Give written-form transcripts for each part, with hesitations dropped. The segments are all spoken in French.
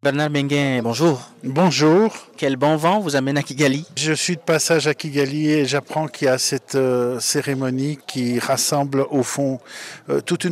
Bernard Benguin, bonjour. Bonjour, Quel bon vent vous amène à Kigali? je suis de passage à Kigali et j'apprends qu'il y a cette cérémonie qui rassemble au fond toute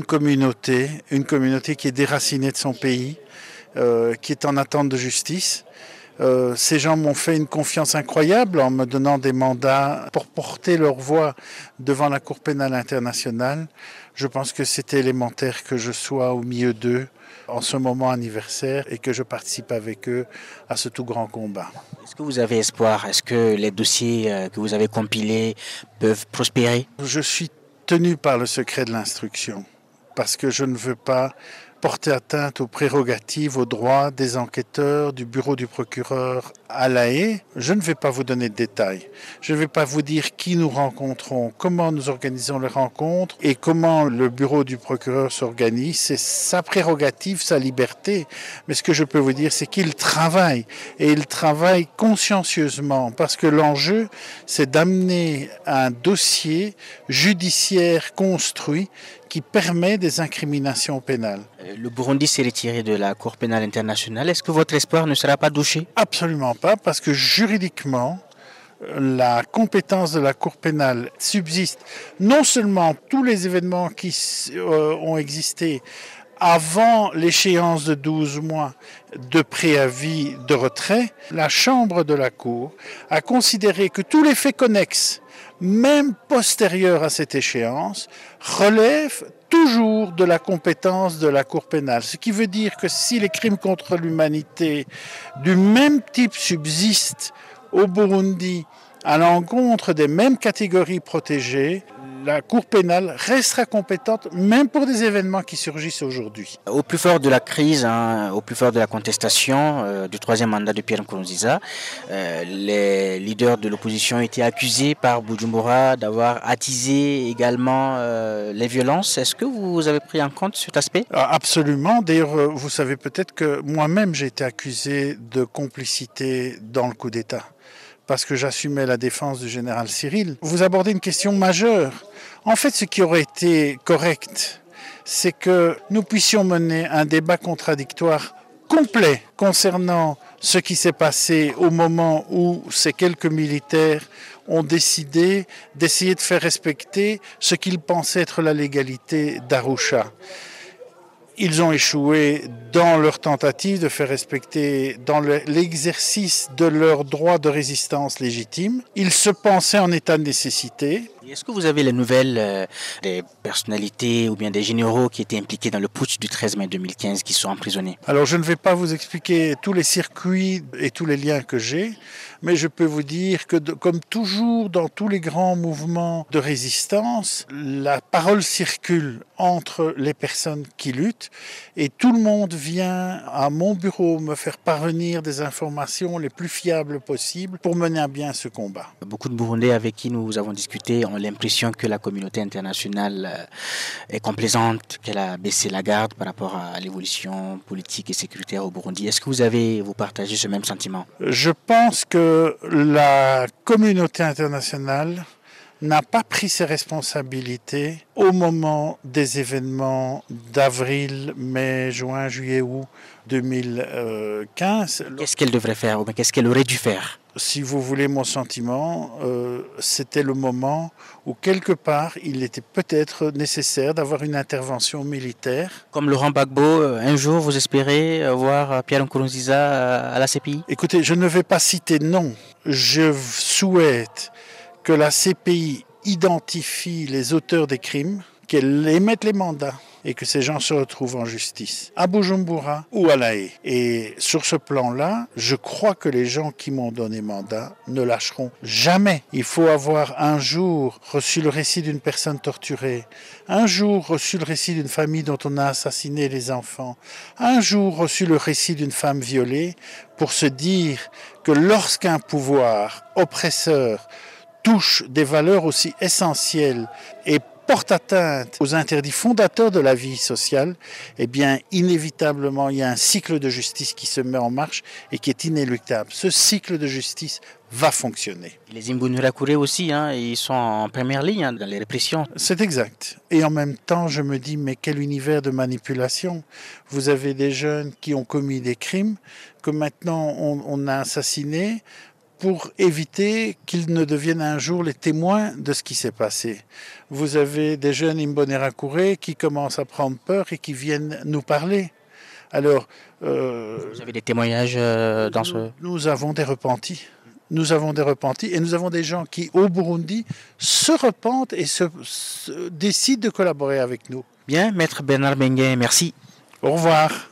une communauté qui est déracinée de son pays, qui est en attente de justice. Ces gens m'ont fait une confiance incroyable en me donnant des mandats pour porter leur voix devant la Cour pénale internationale. Je pense que c'est élémentaire que je sois au milieu d'eux en ce moment anniversaire et que je participe avec eux à ce tout grand combat. Est-ce que vous avez espoir? Est-ce que les dossiers que vous avez compilés peuvent prospérer? Je suis tenu par le secret de l'instruction parce que je ne veux pas porter atteinte aux prérogatives, aux droits des enquêteurs, du bureau du procureur à La Haye. Je ne vais pas vous donner de détails. Je ne vais pas vous dire qui nous rencontrons, comment nous organisons les rencontres et comment le bureau du procureur s'organise. C'est sa prérogative, sa liberté. Mais ce que je peux vous dire, c'est qu'il travaille et il travaille consciencieusement parce que l'enjeu, c'est d'amener un dossier judiciaire construit qui permet des incriminations pénales. Le Burundi s'est retiré de la Cour pénale internationale. Est-ce que votre espoir ne sera pas douché? Absolument pas, parce que juridiquement, la compétence de la Cour pénale subsiste. Non seulement tous les événements qui ont existé avant l'échéance de 12 mois de préavis de retrait, la Chambre de la Cour a considéré que tous les faits connexes, même postérieurs à cette échéance, relèvent toujours de la compétence de la Cour pénale. Ce qui veut dire que si les crimes contre l'humanité du même type subsistent au Burundi à l'encontre des mêmes catégories protégées, la Cour pénale restera compétente même pour des événements qui surgissent aujourd'hui. Au plus fort de la crise, au plus fort de la contestation du troisième mandat de Pierre Nkurunziza, les leaders de l'opposition étaient accusés par Bujumbura d'avoir attisé également les violences. Est-ce que vous avez pris en compte cet aspect? Absolument. D'ailleurs, vous savez peut-être que moi-même j'ai été accusé de complicité dans le coup d'État, parce que j'assumais la défense du général Cyril. Vous abordez une question majeure. En fait, ce qui aurait été correct, c'est que nous puissions mener un débat contradictoire complet concernant ce qui s'est passé au moment où ces quelques militaires ont décidé d'essayer de faire respecter ce qu'ils pensaient être la légalité d'Arusha. Ils ont échoué dans leur tentative de faire respecter dans l'exercice de leur droit de résistance légitime. Ils se pensaient en état de nécessité. Est-ce que vous avez les nouvelles des personnalités ou bien des généraux qui étaient impliqués dans le putsch du 13 mai 2015 qui sont emprisonnés? Alors je ne vais pas vous expliquer tous les circuits et tous les liens que j'ai, mais je peux vous dire que comme toujours dans tous les grands mouvements de résistance, la parole circule entre les personnes qui luttent et tout le monde vient à mon bureau me faire parvenir des informations les plus fiables possibles pour mener à bien ce combat. Beaucoup de Burundais avec qui nous avons discuté ont l'impression que la communauté internationale est complaisante, qu'elle a baissé la garde par rapport à l'évolution politique et sécuritaire au Burundi. Est-ce que vous partagez ce même sentiment? Je pense que la communauté internationale n'a pas pris ses responsabilités au moment des événements d'avril, mai, juin, juillet, août 2015. Qu'est-ce qu'elle devrait faire ou bien qu'est-ce qu'elle aurait dû faire? Si vous voulez mon sentiment, c'était le moment où quelque part il était peut-être nécessaire d'avoir une intervention militaire. Comme Laurent Gbagbo, un jour vous espérez voir Pierre Nkurunziza à la CPI? Écoutez, je ne vais pas citer non. Je souhaite que la CPI identifie les auteurs des crimes, qu'elle émette les mandats et que ces gens se retrouvent en justice, à Bujumbura ou à La Haye. Et sur ce plan-là, je crois que les gens qui m'ont donné mandat ne lâcheront jamais. Il faut avoir un jour reçu le récit d'une personne torturée, un jour reçu le récit d'une famille dont on a assassiné les enfants, un jour reçu le récit d'une femme violée, pour se dire que lorsqu'un pouvoir oppresseur touche des valeurs aussi essentielles et porte atteinte aux interdits fondateurs de la vie sociale, eh bien, inévitablement, il y a un cycle de justice qui se met en marche et qui est inéluctable. Ce cycle de justice va fonctionner. Les Imbonerakure aussi, hein, ils sont en première ligne dans les répressions. C'est exact. Et en même temps, je me dis, mais quel univers de manipulation. Vous avez des jeunes qui ont commis des crimes que maintenant on a assassinés pour éviter qu'ils ne deviennent un jour les témoins de ce qui s'est passé. Vous avez des jeunes Imbonerakure qui commencent à prendre peur et qui viennent nous parler. Alors, vous avez des témoignages dans ce... Nous avons des repentis. Nous avons des repentis et nous avons des gens qui, au Burundi, se repentent et décident de collaborer avec nous. Bien, Maître Bernard Benguet, merci. Au revoir.